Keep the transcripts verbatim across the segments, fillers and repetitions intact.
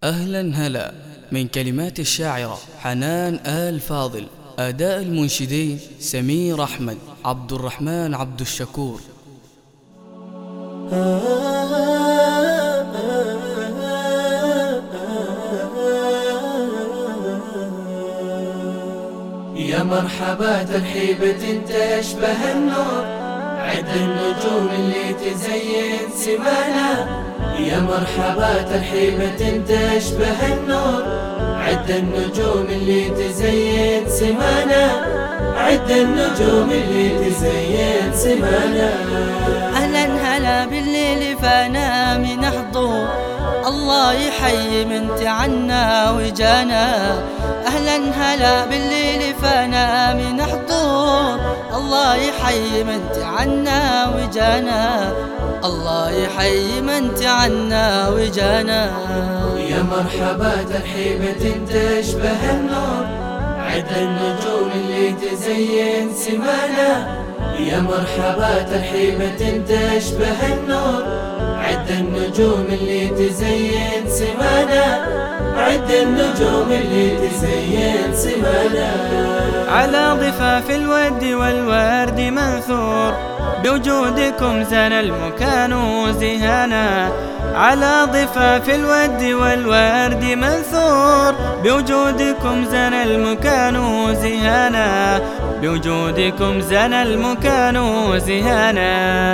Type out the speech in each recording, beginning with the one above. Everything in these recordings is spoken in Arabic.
أهلا هلا من كلمات الشاعرة حنان آل فاضل، أداء المنشدين سمير أحمد، عبد الرحمن عبد الشكور. يا مرحبا ترحيبة تشبه النور، عد النجوم اللي تزين سمانا. يا مرحبا ترحيبة تشبه النور، عد النجوم اللي تزين سمانا. عد النجوم اللي تزين سمانا. أهلا هلا بالليل فانا من حضور، الله يحيي من تعنا وجانا. أهلا هلا بالليل فانا من حضور، الله يحيي من تعنا وجانا. الله يحيي من تعنا وجانا. يا مرحبا ترحيبة تشبه النور، عد النجوم اللي تزين سمانا. يا مرحبا ترحيبة تشبه النور، عد النجوم اللي تزين سمانا. عد النجوم اللي تزين سمانا. على ضفاف الود والورد منثور، بوجودكم زان المكان وزهانا. على ضفاف الود والورد منثور، بوجودكم زان المكان وزهانا. بوجودكم زان المكان وزهانا.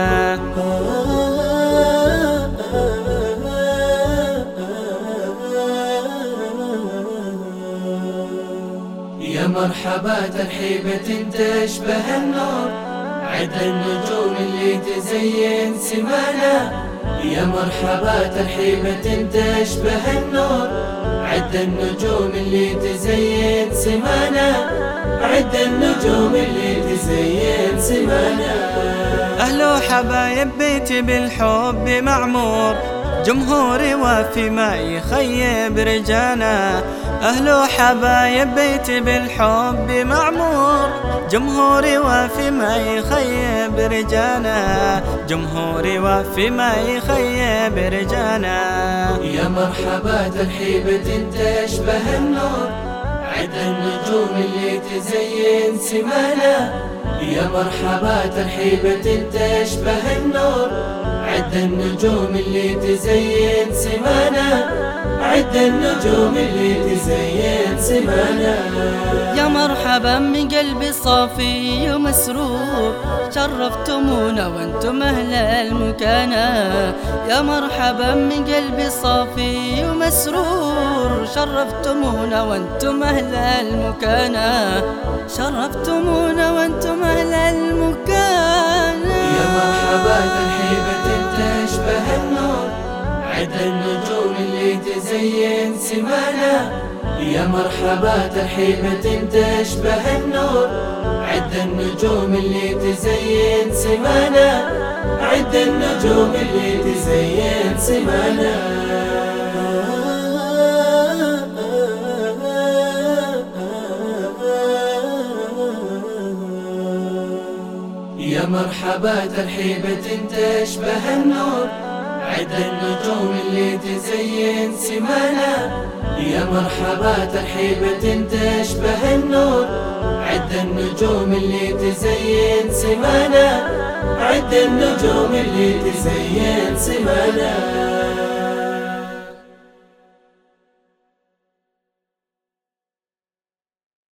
يا مرحبا ترحيبة تشبه النور، عد النجوم اللي تزين سمانا. يا مرحبا ترحيبة تشبه النور، عد النجوم اللي تزين سمانا. عد النجوم اللي تزين سمانا. أهل حبايب بيتي بالحب معمور، جمهوري وفي ما يخيب رجانا. أهل حبايب بيتي بالحب معمور، جمهوري وفي ما يخيب رجانا. جمهوري وفي ما يخيب رجانا. يا مرحبا ترحيبة تشبه النور، عد النجوم اللي تزين سمانا. يا مرحبا ترحيبة تشبه النور، عد النجوم اللي تزين سمانا. عد النجوم اللي تزين سمانا. يا مرحبا من قلبي صافي ومسرور، شرفتمونا وانتم أهل المكانة. يا مرحبا من قلبي صافي ومسرور، شرفتمونا وانتم أهل المكانة. شرفتمونا وانتم أهل المكانة. يا مرحبا ترحيبة تشبه النور، عد النجوم اللي تزين سمانا. يا مرحبا ترحيبة تشبه النور، عد النجوم اللي تزين سمانا. عد النجوم اللي تزين سمانا. يا مرحبا ترحيبة تشبه النور، عد النجوم اللي تزين سمانا. يا مرحبا ترحيبة تشبه النور، عد النجوم اللي تزين سمانا. عد النجوم اللي تزين سمانا.